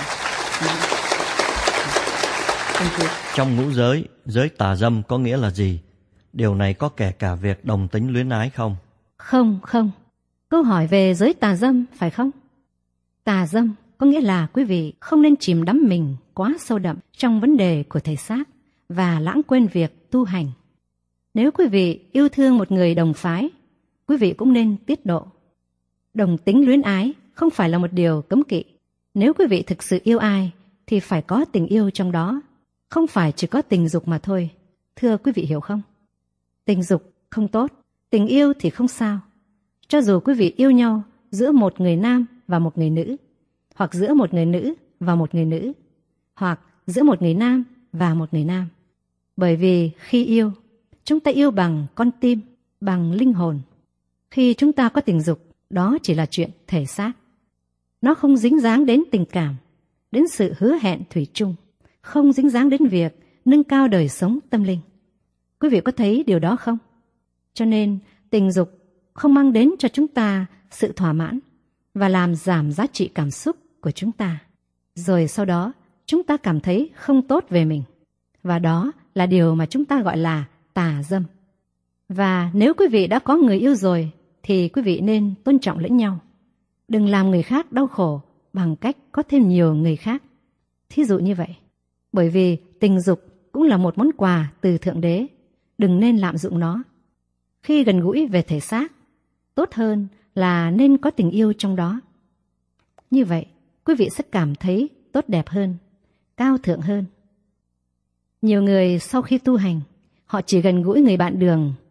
Thank you.
Trong ngũ giới, giới tà dâm có nghĩa là gì? Điều này có kể cả việc đồng tính luyến ái không?
Không, không. Câu hỏi về giới tà dâm, phải không? Tà dâm có nghĩa là quý vị không nên chìm đắm mình quá sâu đậm trong vấn đề của thể xác và lãng quên việc tu hành. Nếu quý vị yêu thương một người đồng phái, quý vị cũng nên tiết độ. Đồng tính luyến ái không phải là một điều cấm kỵ. Nếu quý vị thực sự yêu ai, thì phải có tình yêu trong đó. Không phải chỉ có tình dục mà thôi. Thưa quý vị hiểu không? Tình dục không tốt, tình yêu thì không sao. Cho dù quý vị yêu nhau giữa một người nam và một người nữ, hoặc giữa một người nữ và một người nữ, hoặc giữa một người nam và một người nam. Bởi vì khi yêu, chúng ta yêu bằng con tim, bằng linh hồn. Khi chúng ta có tình dục, đó chỉ là chuyện thể xác. Nó không dính dáng đến tình cảm, đến sự hứa hẹn thủy chung, không dính dáng đến việc nâng cao đời sống tâm linh. Quý vị có thấy điều đó không? Cho nên tình dục không mang đến cho chúng ta sự thỏa mãn và làm giảm giá trị cảm xúc của chúng ta. Rồi sau đó chúng ta cảm thấy không tốt về mình. Và đó là điều mà chúng ta gọi là tà dâm. Và nếu quý vị đã có người yêu rồi thì quý vị nên tôn trọng lẫn nhau. Đừng làm người khác đau khổ bằng cách có thêm nhiều người khác. Thí dụ như vậy. Bởi vì tình dục cũng là một món quà từ Thượng Đế. Đừng nên lạm dụng nó. Khi gần gũi về thể xác, tốt hơn là nên có tình yêu trong đó. Như vậy, quý vị sẽ cảm thấy tốt đẹp hơn, cao thượng hơn. Nhiều người sau khi tu hành, họ chỉ gần gũi người bạn đường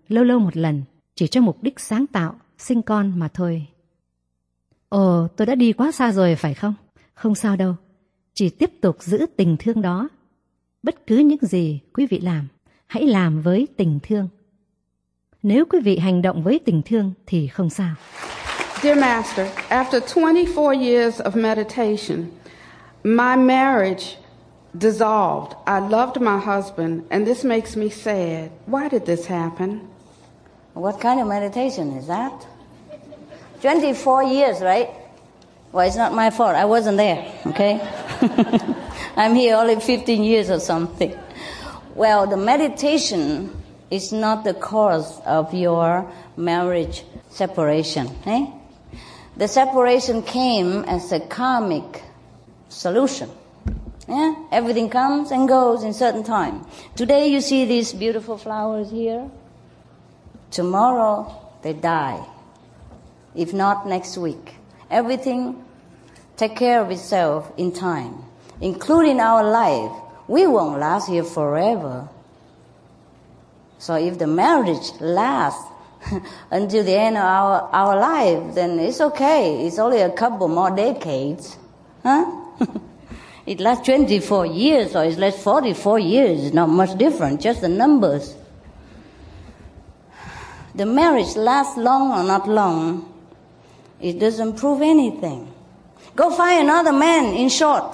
lâu lâu một lần, chỉ cho mục đích sáng tạo, sinh con mà thôi. Ồ, tôi đã đi quá xa rồi phải không? Không sao đâu, chỉ tiếp tục giữ tình thương đó. Bất cứ những gì quý vị làm, hãy làm với tình thương. Nếu quý vị hành động với tình thương thì không sao.
Dear Master, after twenty-four years of meditation, my marriage dissolved. I loved my husband, and this makes me sad. Why did this happen?
What kind of meditation is that? twenty-four years, right? Well, it's not my fault. I wasn't there, okay? I'm here only fifteen years or something. Well, the meditation is not the cause of your marriage separation, eh? The separation came as a karmic solution. Yeah? Everything comes and goes in certain time. Today you see these beautiful flowers here. Tomorrow they die. If not, next week. Everything take care of itself in time, including our life. We won't last here forever. So if the marriage lasts until the end of our, our life, then it's okay. It's only a couple more decades. Huh? It lasts twenty-four years or it lasts forty-four years. It's not much different, just the numbers. The marriage lasts long or not long, it doesn't prove anything. Go find another man, in short.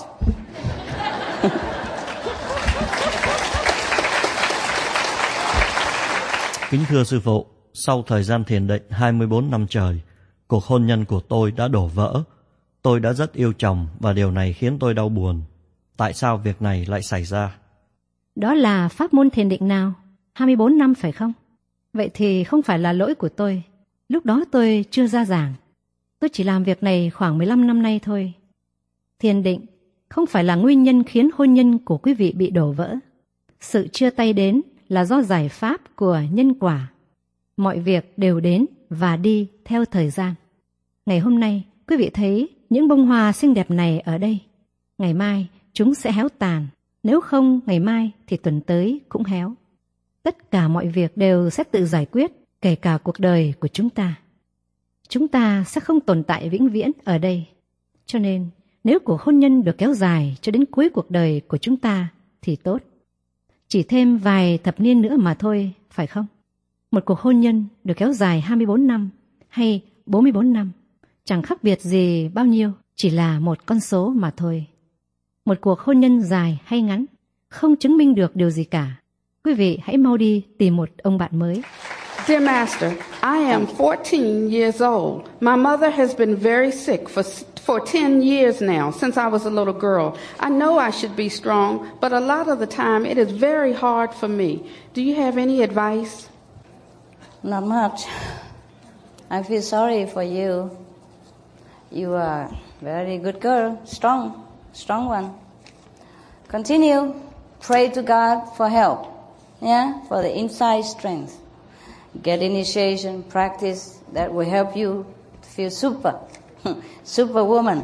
Kính thưa sư phụ, sau thời gian thiền định hai mươi bốn năm trời, cuộc hôn nhân của tôi đã đổ vỡ. Tôi đã rất yêu chồng và điều này khiến tôi đau buồn. Tại sao việc này lại xảy ra?
Đó là pháp môn thiền định nào? hai mươi bốn năm phải không? Vậy thì không phải là lỗi của tôi. Lúc đó tôi chưa ra giảng. Tôi chỉ làm việc này khoảng mười lăm năm nay thôi. Thiền định không phải là nguyên nhân khiến hôn nhân của quý vị bị đổ vỡ. Sự chia tay đến là do giải pháp của nhân quả. Mọi việc đều đến và đi theo thời gian. Ngày hôm nay, quý vị thấy những bông hoa xinh đẹp này ở đây. Ngày mai, chúng sẽ héo tàn. Nếu không, ngày mai thì tuần tới cũng héo. Tất cả mọi việc đều sẽ tự giải quyết, kể cả cuộc đời của chúng ta. Chúng ta sẽ không tồn tại vĩnh viễn ở đây. Cho nên, nếu cuộc hôn nhân được kéo dài cho đến cuối cuộc đời của chúng ta thì tốt. Chỉ thêm vài thập niên nữa mà thôi, phải không? Một cuộc hôn nhân được kéo dài hai mươi bốn năm hay bốn mươi bốn năm, chẳng khác biệt gì bao nhiêu, chỉ là một con số mà thôi. Một cuộc hôn nhân dài hay ngắn không chứng minh được điều gì cả. Quý vị hãy mau đi tìm một ông bạn mới.
Dear Master, I am fourteen years old. My mother has been very sick for for ten years now, since I was a little girl. I know I should be strong, but a lot of the time it is very hard for me. Do you have any advice?
Not much. I feel sorry for you. You are a very good girl, strong, strong one. Continue. Pray to God for help, yeah, for the inside strength. Get initiation, practice, that will help you feel super, superwoman.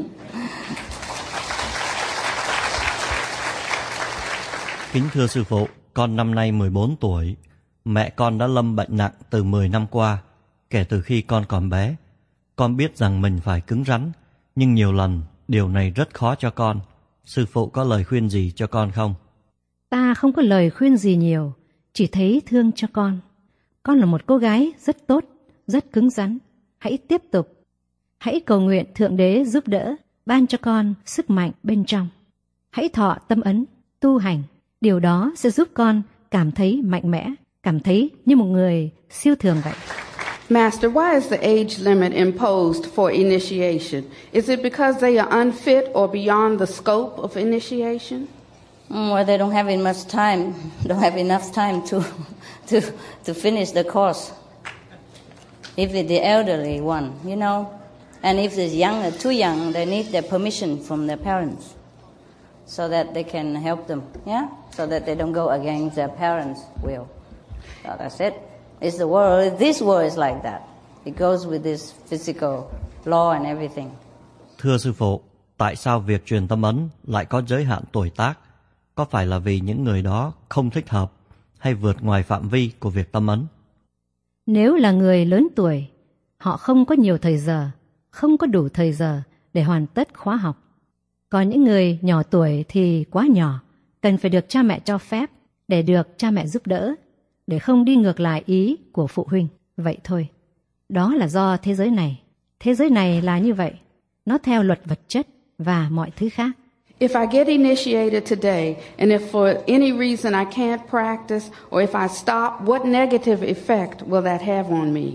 Kính thưa sư phụ, con năm nay mười bốn tuổi. Mẹ con đã lâm bệnh nặng từ mười năm qua, kể từ khi con còn bé. Con biết rằng mình phải cứng rắn, nhưng nhiều lần điều này rất khó cho con. Sư phụ có lời khuyên gì cho con không?
Ta không có lời khuyên gì nhiều, chỉ thấy thương cho con. Con là một cô gái rất tốt, rất cứng rắn. Hãy tiếp tục. Hãy cầu nguyện Thượng Đế giúp đỡ, ban cho con sức mạnh bên trong. Hãy thọ tâm ấn, tu hành. Điều đó sẽ giúp con cảm thấy mạnh mẽ, cảm thấy như một người siêu thường vậy.
Master, why is the age limit imposed for initiation? Is it because they are unfit or beyond the scope of initiation?
Mm, well, they don't have enough time. Don't have enough time to to to finish the course. If it's the elderly one, you know, and if it's young, too young, they need their permission from their parents, so that they can help them. Yeah, so that they don't go against their parents' will. So that's it. It's the world. This world is like that. It goes with this physical law and everything.
Thưa sư phụ, tại sao việc truyền tâm ấn lại có giới hạn tuổi tác? Có phải là vì những người đó không thích hợp hay vượt ngoài phạm vi của việc tâm ấn?
Nếu là người lớn tuổi, họ không có nhiều thời giờ, không có đủ thời giờ để hoàn tất khóa học. Còn những người nhỏ tuổi thì quá nhỏ, cần phải được cha mẹ cho phép để được cha mẹ giúp đỡ, để không đi ngược lại ý của phụ huynh. Vậy thôi. Đó là do thế giới này. Thế giới này là như vậy. Nó theo luật vật chất và mọi thứ khác.
If I get initiated today, and if for any reason I can't practice, or if I stop, what negative effect will that have on me?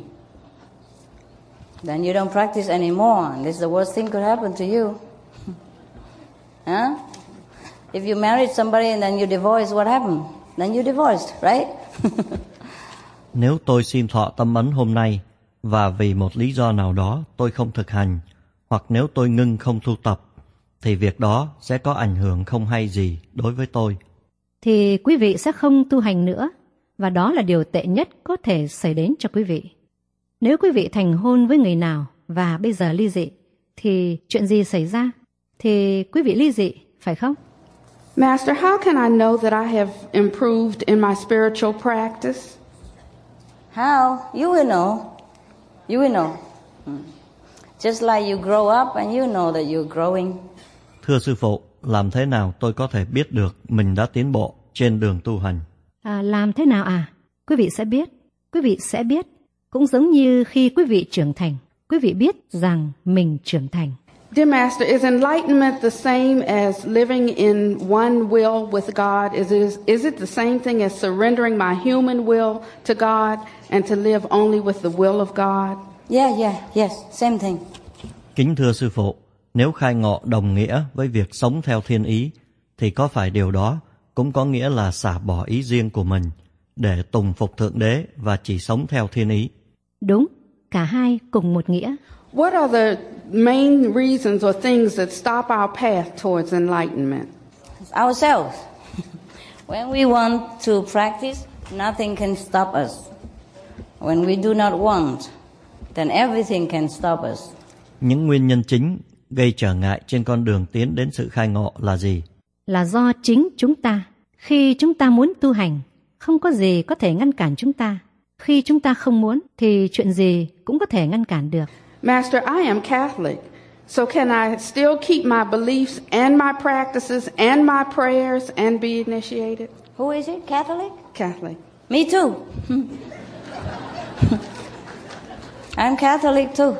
Then you don't practice anymore. This is the worst thing could happen to you. Huh? If you married somebody and then you divorce, what happened? Then you divorced, right?
Nếu tôi xin thọ tâm ấn hôm nay và vì một lý do nào đó tôi không thực hành, hoặc nếu tôi ngưng không tu tập, thì việc đó sẽ có ảnh hưởng không hay gì đối với tôi.
Thì quý vị sẽ không tu hành nữa, và đó là điều tệ nhất có thể xảy đến cho quý vị. Nếu quý vị thành hôn với người nào và bây giờ ly dị, thì chuyện gì xảy ra? Thì quý vị ly dị, phải không?
Master, how can I know that I have improved in my spiritual practice?
How? You will know. You will know. Just like you grow up and you know that you're growing.
Thưa sư phụ, làm thế nào tôi có thể biết được mình đã tiến bộ trên đường tu hành?
À, làm thế nào à? Quý vị sẽ biết. Quý vị sẽ biết. Cũng giống như khi quý vị trưởng thành, quý vị biết rằng mình trưởng thành.
Dear Master, is enlightenment the same as living in one will with God? Is it, is it the same thing as surrendering my human will to God and to live only with the will of God?
Yeah, yeah, yes, same thing.
Kính thưa sư phụ, nếu khai ngộ đồng nghĩa với việc sống theo thiên ý, thì có phải điều đó cũng có nghĩa là xả bỏ ý riêng của mình để tùng phục Thượng Đế và chỉ sống theo thiên ý?
Đúng, cả hai cùng một nghĩa.
What are the main reasons or things that stop our path towards enlightenment?
Ourselves. When we want to practice, nothing can stop us. When we do not want, then everything can stop us.
Những nguyên nhân chính gây trở ngại trên con đường tiến đến sự khai ngộ là gì?
Là do chính chúng ta. Khi chúng ta muốn tu hành, không có gì có thể ngăn cản chúng ta. Khi chúng ta không muốn, thì chuyện gì cũng có thể ngăn cản được.
Master, I am Catholic, so can I still keep my beliefs and my practices and my prayers and be initiated?
Who is it? Catholic?
Catholic.
Me too. I'm Catholic too.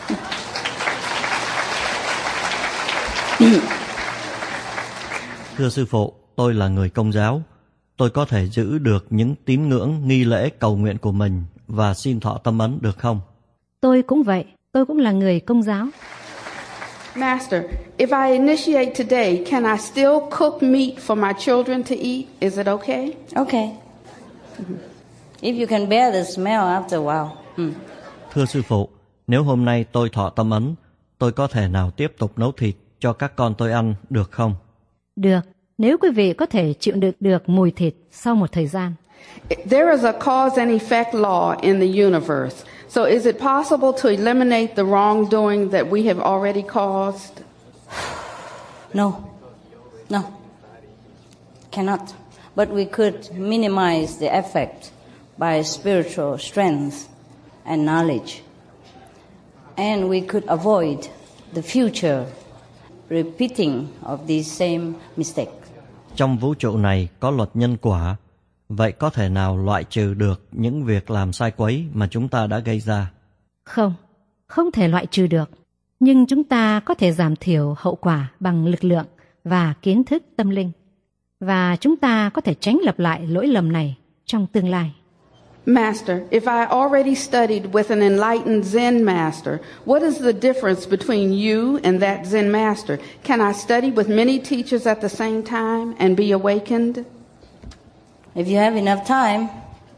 Thưa sư phụ, tôi là người Công giáo. Tôi có thể giữ được những tín ngưỡng nghi lễ cầu nguyện của mình và xin thọ tâm ấn được không?
Tôi cũng vậy. Tôi cũng là người Công giáo.
Master, if I initiate today, can I still cook meat for my children to eat? Is it okay?
Okay. If you can bear the smell after a while. Mm.
Thưa sư phụ, nếu hôm nay tôi thọ tâm ấn, tôi có thể nào tiếp tục nấu thịt cho các con tôi ăn được không?
Được, nếu quý vị có thể chịu đựng được mùi thịt sau một thời gian.
There is a cause and effect law in the universe. So is it possible to eliminate the wrongdoing that we have already caused?
No. No. Cannot. But we could minimize the effect by spiritual strength and knowledge. And we could avoid the future repeating of these same mistakes.
Trong vũ trụ này có luật nhân quả. Vậy có thể nào loại trừ được những việc làm sai quấy mà chúng ta đã gây ra?
Không, không thể loại trừ được. Nhưng chúng ta có thể giảm thiểu hậu quả bằng lực lượng và kiến thức tâm linh. Và chúng ta có thể tránh lặp lại lỗi lầm này trong tương lai.
Master, if I already studied with an enlightened Zen master, what is the difference between you and that Zen master? Can I study with many teachers at the same time and be awakened?
If you have enough time,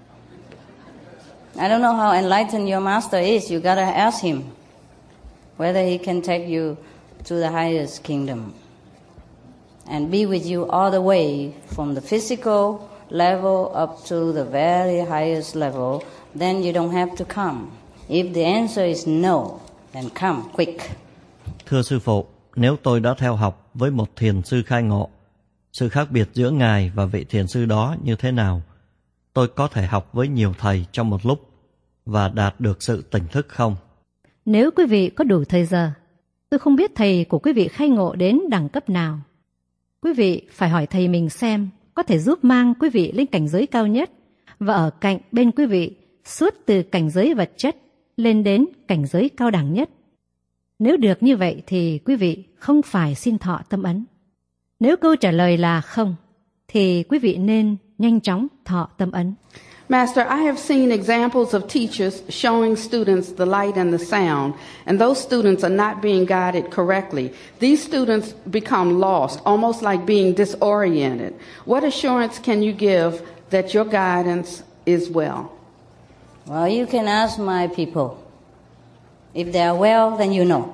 I don't know how enlightened your master is. You gotta ask him whether he can take you to the highest kingdom and be with you all the way from the physical level up to the very highest level. Then you don't have to come. If the answer is no, then come quick.
Thưa sư phụ, nếu tôi đã theo học với một thiền sư khai ngộ, sự khác biệt giữa ngài và vị thiền sư đó như thế nào? Tôi có thể học với nhiều thầy trong một lúc, và đạt được sự tỉnh thức không?
Nếu quý vị có đủ thời giờ, tôi không biết thầy của quý vị khai ngộ đến đẳng cấp nào. Quý vị phải hỏi thầy mình xem có thể giúp mang quý vị lên cảnh giới cao nhất và ở cạnh bên quý vị suốt từ cảnh giới vật chất lên đến cảnh giới cao đẳng nhất. Nếu được như vậy thì quý vị không phải xin thọ tâm ấn. Nếu câu trả lời là không, thì quý vị nên nhanh chóng thọ tâm ấn.
Master, I have seen examples of teachers showing students the light and the sound, and those students are not being guided correctly. These students become lost, almost like being disoriented. What assurance can you give that your guidance is well?
Well, you can ask my people. If they are well, then you know.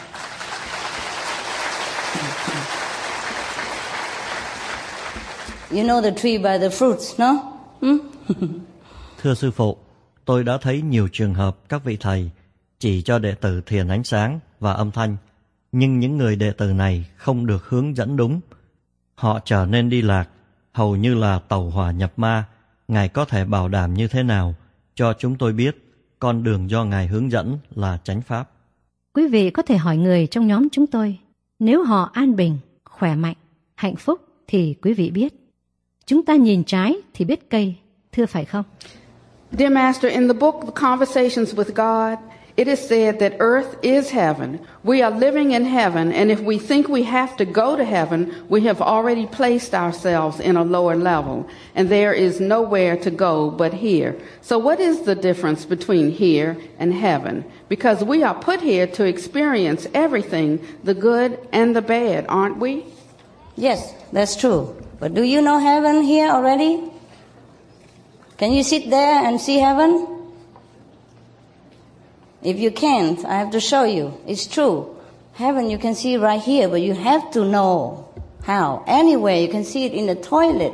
You know the tree by the fruits, no? Hmm?
Thưa sư phụ, tôi đã thấy nhiều trường hợp các vị thầy chỉ cho đệ tử thiền ánh sáng và âm thanh, nhưng những người đệ tử này không được hướng dẫn đúng. Họ trở nên đi lạc, hầu như là tẩu hỏa nhập ma. Ngài có thể bảo đảm như thế nào cho chúng tôi biết con đường do Ngài hướng dẫn là chánh pháp?
Quý vị có thể hỏi người trong nhóm chúng tôi. Nếu họ an bình, khỏe mạnh, hạnh phúc thì quý vị biết. Chúng ta nhìn trái thì biết cây, thưa phải không?
Dear Master, in the book The Conversations with God, it is said that earth is heaven. We are living in heaven, and if we think we have to go to heaven, we have already placed ourselves in a lower level, and there is nowhere to go but here. So what is the difference between here and heaven? Because we are put here to experience everything, the good and the bad, aren't we?
Yes, that's true. But do you know heaven here already? Can you sit there and see heaven? If you can't, I have to show you. It's true. Heaven you can see right here, but you have to know how. Anywhere, you can see it in the toilet,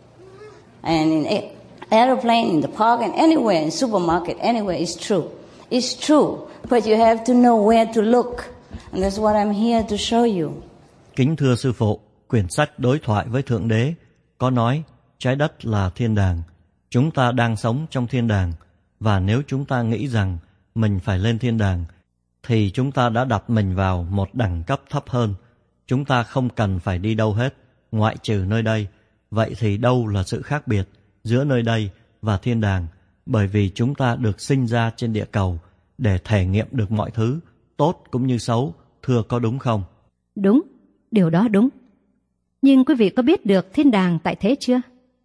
and in a- aeroplane, in the park, and anywhere, in supermarket, anywhere. It's true. It's true. But you have to know where to look. And that's what I'm here to show you.
Kính thưa sư phụ, quyển sách Đối thoại với Thượng Đế có nói trái đất là thiên đàng. Chúng ta đang sống trong thiên đàng, và nếu chúng ta nghĩ rằng mình phải lên thiên đàng, thì chúng ta đã đặt mình vào một đẳng cấp thấp hơn. Chúng ta không cần phải đi đâu hết, ngoại trừ nơi đây. Vậy thì đâu là sự khác biệt giữa nơi đây và thiên đàng? Bởi vì chúng ta được sinh ra trên địa cầu để thể nghiệm được mọi thứ, tốt cũng như xấu, thưa có đúng không?
Đúng, điều đó đúng. Nhưng quý vị có biết được thiên đàng tại thế chưa?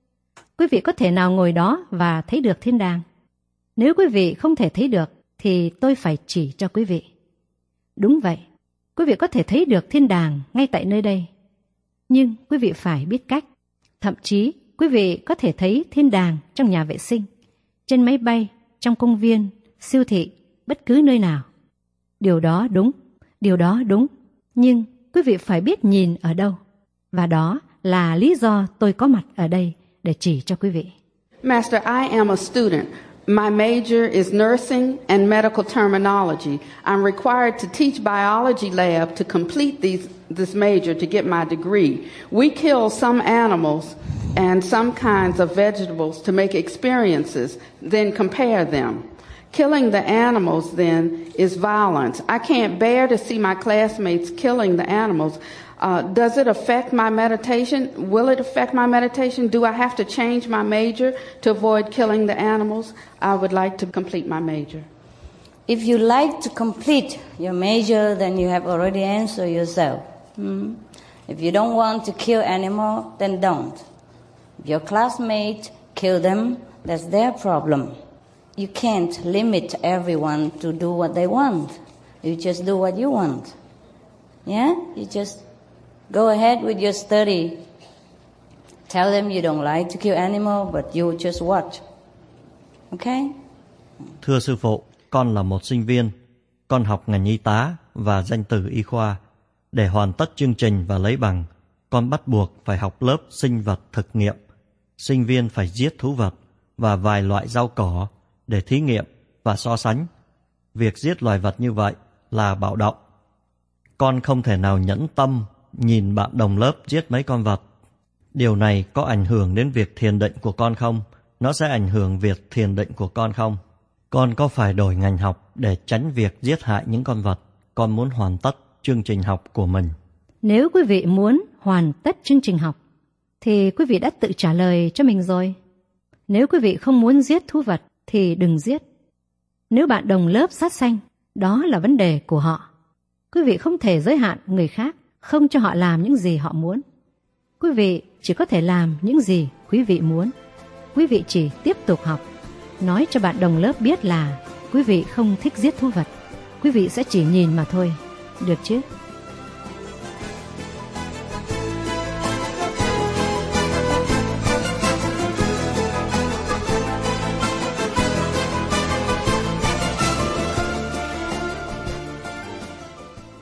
Quý vị có thể nào ngồi đó và thấy được thiên đàng? Nếu quý vị không thể thấy được, thì tôi phải chỉ cho quý vị. Đúng vậy, quý vị có thể thấy được thiên đàng ngay tại nơi đây. Nhưng quý vị phải biết cách. Thậm chí, quý vị có thể thấy thiên đàng trong nhà vệ sinh, trên máy bay, trong công viên, siêu thị, bất cứ nơi nào. Điều đó đúng, điều đó đúng. Nhưng quý vị phải biết nhìn ở đâu. Và đó là lý do tôi có mặt ở đây để chỉ cho quý vị.
Master, I am a student. My major is nursing and medical terminology. I'm required to teach biology lab to complete these, this major to get my degree. We kill some animals and some kinds of vegetables to make experiences, then compare them. Killing the animals, then, is violence. I can't bear to see my classmates killing the animals. Uh, does it affect my meditation? Will it affect my meditation? Do I have to change my major to avoid killing the animals? I would like to complete my major.
If you like to complete your major, then you have already answered yourself. Hmm? If you don't want to kill animal, then don't. If your classmates kill them, that's their problem. You can't limit everyone to do what they want. You just do what you want. Yeah? You just go ahead with your study. Tell them you don't like to kill animal, but you just watch. Okay?
Thưa sư phụ, con là một sinh viên. Con học ngành y tá và danh từ y khoa. Để hoàn tất chương trình và lấy bằng, con bắt buộc phải học lớp sinh vật thực nghiệm. Sinh viên phải giết thú vật và vài loại rau cỏ để thí nghiệm và so sánh. Việc giết loài vật như vậy là bạo động. Con không thể nào nhẫn tâm nhìn bạn đồng lớp giết mấy con vật. Điều này có ảnh hưởng đến việc thiền định của con không? Nó sẽ ảnh hưởng việc thiền định của con không? Con có phải đổi ngành học để tránh việc giết hại những con vật? Con muốn hoàn tất chương trình học của mình.
Nếu quý vị muốn hoàn tất chương trình học, thì quý vị đã tự trả lời cho mình rồi. Nếu quý vị không muốn giết thú vật, thì đừng giết. Nếu bạn đồng lớp sát sanh, đó là vấn đề của họ. Quý vị không thể giới hạn người khác, không cho họ làm những gì họ muốn. Quý vị chỉ có thể làm những gì quý vị muốn. Quý vị chỉ tiếp tục học, nói cho bạn đồng lớp biết là quý vị không thích giết thú vật. Quý vị sẽ chỉ nhìn mà thôi, được chứ?